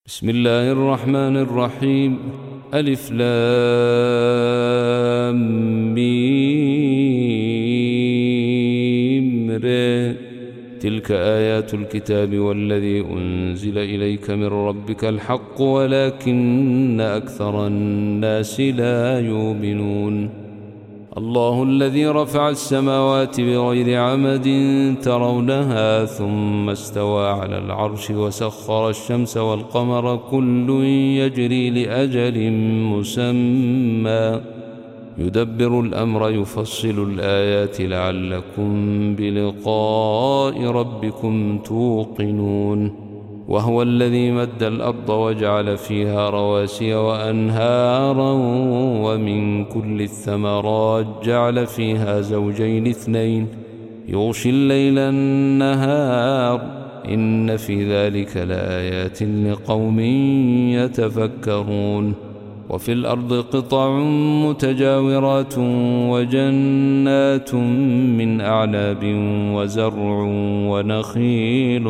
بسم الله الرحمن الرحيم. ألف لام ميم ر. تلك آيات الكتاب والذي أنزل إليك من ربك الحق ولكن أكثر الناس لا يؤمنون. الله الذي رفع السماوات بغير عمد ترونها ثم استوى على العرش وسخر الشمس والقمر كل يجري لأجل مسمى يدبر الأمر يفصل الآيات لعلكم بلقاء ربكم توقنون. وهو الذي مد الأرض وجعل فيها رواسي وأنهارا ومن كل الثمرات جعل فيها زوجين اثنين يغشي الليل النهار إن في ذلك لآيات لقوم يتفكرون. وفي الأرض قطع متجاورات وجنات من أعناب وزرع ونخيل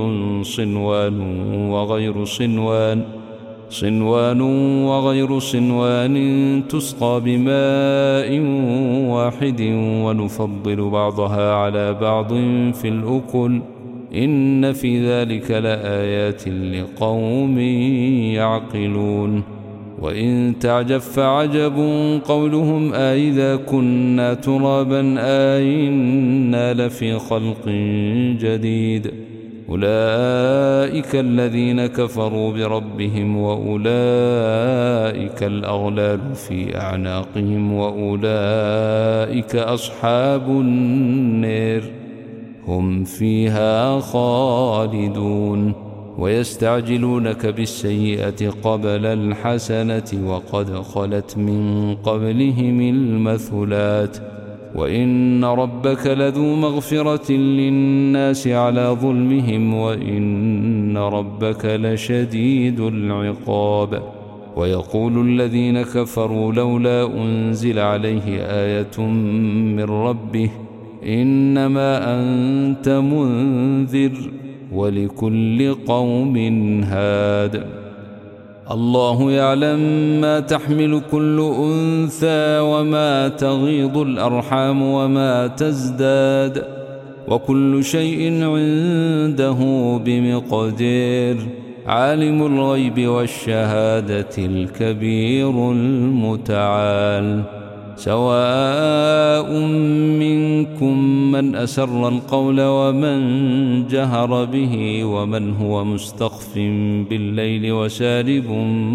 صنوان وغير صنوان تسقى بماء واحد ونفضل بعضها على بعض في الأكل إن في ذلك لآيات لقوم يعقلون. وإن تعجب فعجب قولهم أإذا كنا ترابا أإنا لفي خلق جديد أولئك الذين كفروا بربهم وأولئك الأغلال في أعناقهم وأولئك أصحاب النار هم فيها خالدون. ويستعجلونك بالسيئة قبل الحسنة وقد خلت من قبلهم المثلات وإن ربك لذو مغفرة للناس على ظلمهم وإن ربك لشديد العقاب. ويقول الذين كفروا لولا أنزل عليه آية من ربه إنما أنت منذر ولكل قوم هاد. الله يعلم ما تحمل كل أنثى وما تغيض الأرحام وما تزداد وكل شيء عنده بمقدار. عالم الغيب والشهادة الكبير المتعال. سواء منكم من أسر القول ومن جهر به ومن هو مستخف بالليل وسارب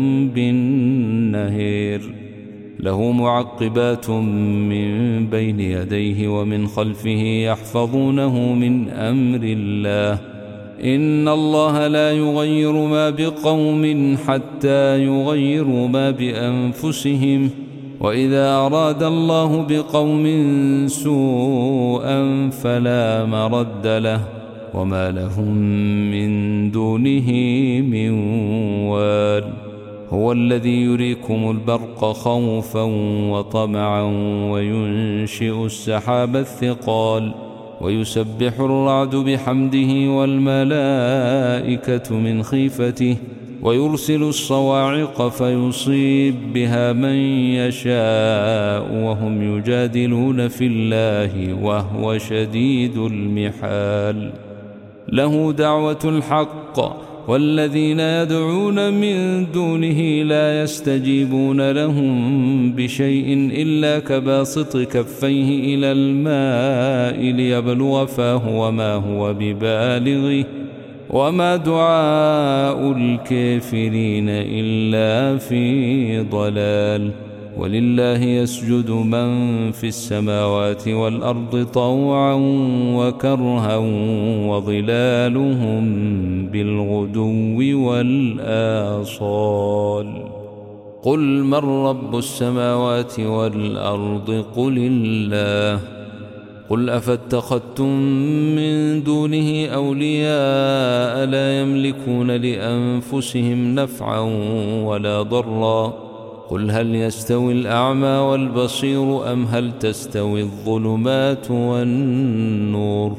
بالنهار له معقبات من بين يديه ومن خلفه يحفظونه من أمر الله إن الله لا يغير ما بقوم حتى يغيروا ما بأنفسهم وإذا أراد الله بقوم سوءا فلا مرد له وما لهم من دونه من وال. هو الذي يريكم البرق خوفا وطمعا وينشئ السحاب الثقال ويسبح الرعد بحمده والملائكة من خيفته ويرسل الصواعق فيصيب بها من يشاء وهم يجادلون في الله وهو شديد المحال. له دعوة الحق والذين يدعون من دونه لا يستجيبون لهم بشيء إلا كباسط كفيه إلى الماء ليبلغ فاه وما هو ببالغه وما دعاء الكافرين إلا في ضلال. ولله يسجد من في السماوات والأرض طوعا وكرها وظلالهم بالغدو والآصال. قل من رب السماوات والأرض قل الله. قل أفاتخذتم من دونه أولياء لا يملكون لأنفسهم نفعا ولا ضرا قل هل يستوي الأعمى والبصير أم هل تستوي الظلمات والنور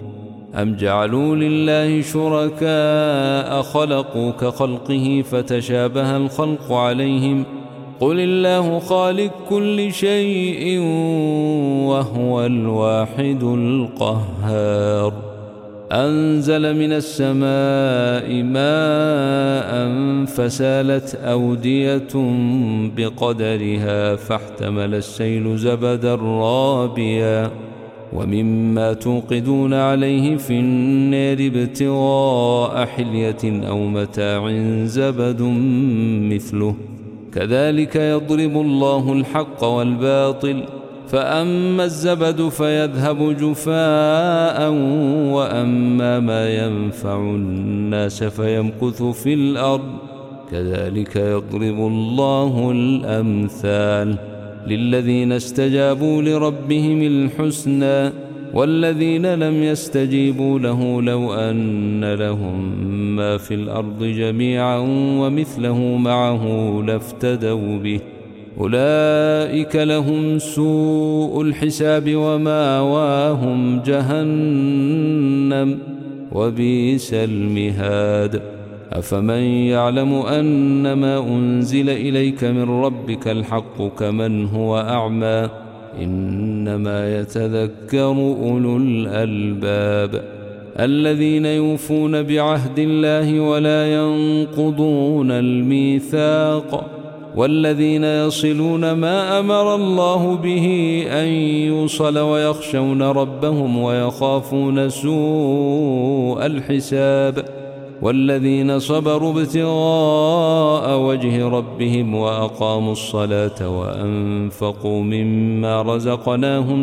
أم جعلوا لله شركاء خلقوا كخلقه فتشابه الخلق عليهم قل الله خالق كل شيء وهو الواحد القهار أنزل من السماء ماء فسالت أودية بقدرها فاحتمل السيل زبدا رابيا ومما توقدون عليه في النار ابتغاء حلية أو متاع زبد مثله كذلك يضرب الله الحق والباطل فأما الزبد فيذهب جفاء وأما ما ينفع الناس فيمكث في الأرض كذلك يضرب الله الأمثال للذين استجابوا لربهم الحسنى والذين لم يستجيبوا له لو أن لهم ما في الأرض جميعا ومثله معه لافتدوا به أولئك لهم سوء الحساب ومأواهم جهنم وبئس المهاد أفمن يعلم أنما أنزل إليك من ربك الحق كمن هو أعمى إنما يتذكر أولو الألباب الذين يوفون بعهد الله ولا ينقضون الميثاق والذين يصلون ما أمر الله به أن يوصل ويخشون ربهم ويخافون سوء الحساب والذين صبروا ابتغاء وجه ربهم وأقاموا الصلاة وأنفقوا مما رزقناهم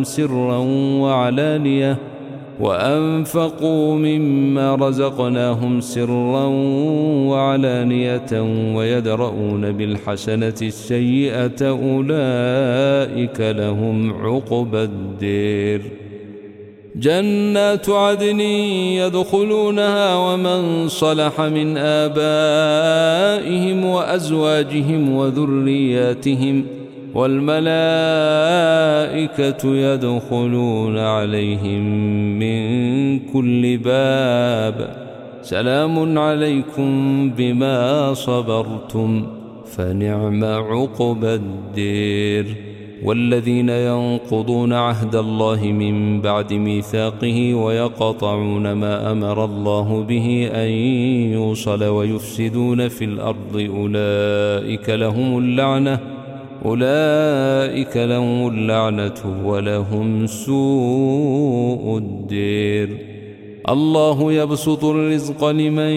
سرا وعلانية ويدرؤون بالحسنة السيئة أولئك لهم عقبى الدير جنات عدن يدخلونها ومن صلح من آبائهم وأزواجهم وذرياتهم والملائكة يدخلون عليهم من كل باب سلام عليكم بما صبرتم فنعم عقبى الدير والذين ينقضون عهد الله من بعد ميثاقه ويقطعون ما أمر الله به أن يوصل ويفسدون في الأرض أولئك لهم اللعنة ولهم سوء الدير الله يبسط الرزق لمن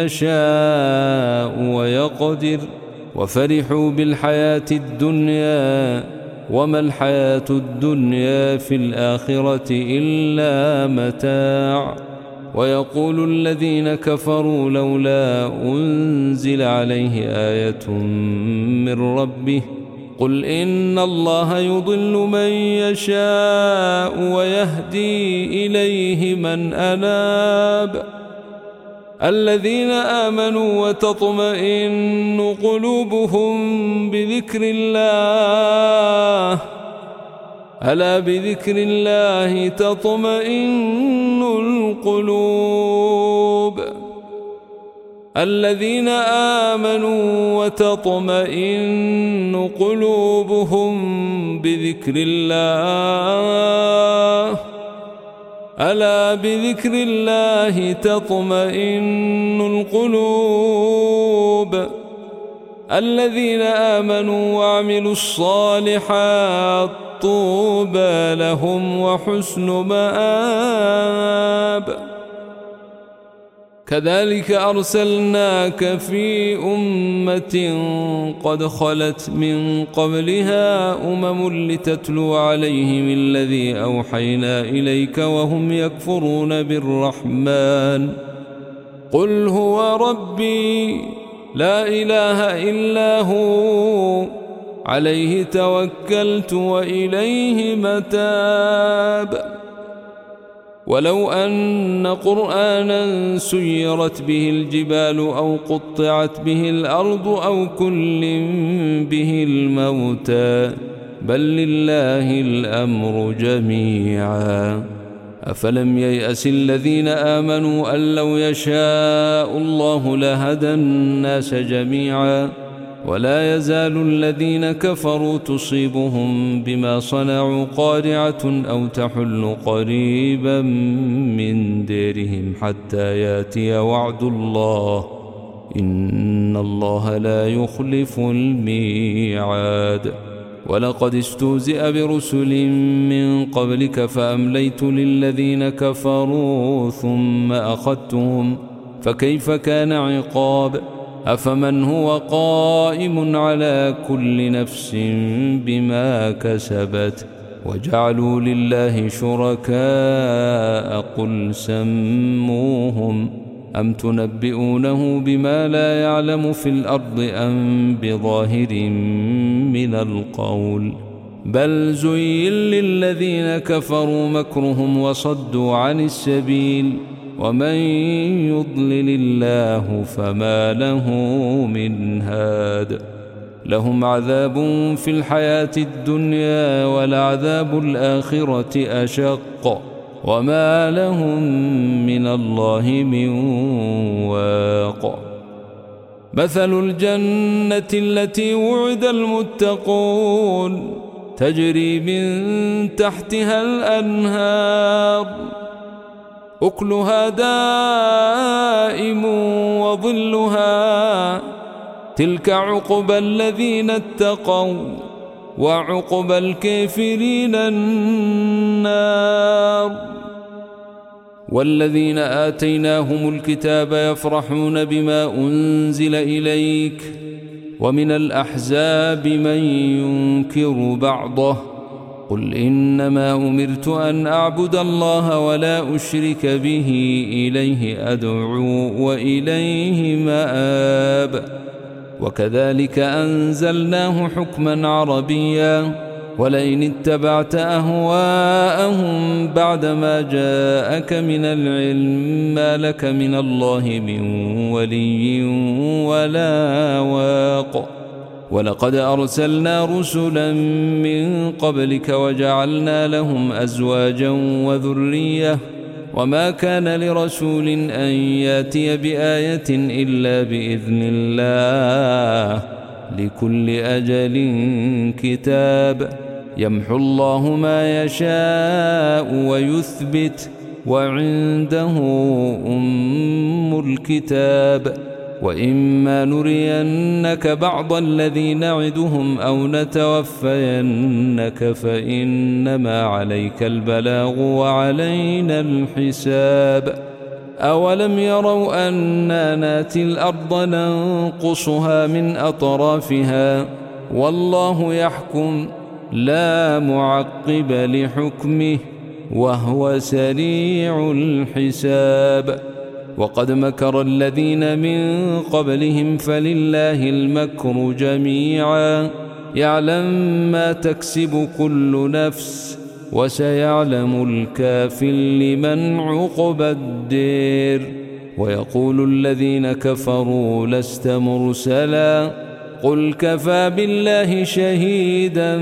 يشاء ويقدر وفرحوا بالحياة الدنيا وما الحياة الدنيا في الآخرة إلا متاع ويقول الذين كفروا لولا أنزل عليه آية من ربه قل إن الله يضل من يشاء ويهدي إليه من أناب الذين آمنوا وتطمئن قلوبهم بذكر الله ألا بذكر الله تطمئن القلوب الذين آمنوا وتطمئن قلوبهم بذكر الله ألا بذكر الله تطمئن القلوب الذين آمنوا وعملوا الصالحات طوبى لهم وحسن مآب كذلك أرسلناك في أمة قد خلت من قبلها لتتلو عليهم الذي أوحينا إليك وهم يكفرون بالرحمن قل هو ربي لا إله إلا هو عليه توكلت وإليه متاب ولو أن قرآنا سيرت به الجبال أو قطعت به الأرض أو كل به الموتى بل لله الأمر جميعا أفلم ييأس الذين آمنوا أن لو يشاء الله لهدى الناس جميعا ولا يزال الذين كفروا تصيبهم بما صنعوا قارعة أو تحل قريبا من ديرهم حتى يأتي وعد الله إن الله لا يخلف الميعاد. ولقد استهزئ برسل من قبلك فأمليت للذين كفروا ثم أخذتهم فكيف كان عقاب. أفمن هو قائم على كل نفس بما كسبت وجعلوا لله شركاء قل سموهم أم تنبئونه بما لا يعلم في الأرض أم بظاهر من القول بل زين للذين كفروا مكرهم وصدوا عن السبيل ومن يضلل الله فما له من هاد. لهم عذاب في الحياة الدنيا ولعذاب الآخرة أشق وما لهم من الله من واق. مثل الجنة التي وعد المتقون تجري من تحتها الأنهار أكلها دائم وظلها تلك عقبى الذين اتقوا وعقبى الكافرين النار. والذين آتيناهم الكتاب يفرحون بما أنزل إليك ومن الأحزاب من ينكر بعضه قل إنما أمرت أن أعبد الله ولا أشرك به إليه أدعو وإليه مآب. وكذلك أنزلناه حكما عربيا ولئن اتبعت أهواءهم بعدما جاءك من العلم ما لك من الله من ولي ولا واق. ولقد أرسلنا رسلا من قبلك وجعلنا لهم أزواجا وذرية وما كان لرسول أن ياتي بآية إلا بإذن الله لكل أجل كتاب يمحو الله ما يشاء ويثبت وعنده أم الكتاب. وإما نرينك بعض الذي نعدهم أو نتوفينك فإنما عليك البلاغ وعلينا الحساب. أولم يروا أنا ناتي الأرض ننقصها من أطرافها والله يحكم لا معقب لحكمه وهو سريع الحساب. وقد مكر الذين من قبلهم فلله المكر جميعا يعلم ما تكسب كل نفس وسيعلم الكافر لمن عقبى الدير. ويقول الذين كفروا لست مرسلا قل كفى بالله شهيدا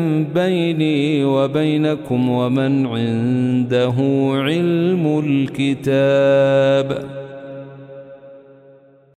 بيني وبينكم ومن عنده علم الكتاب.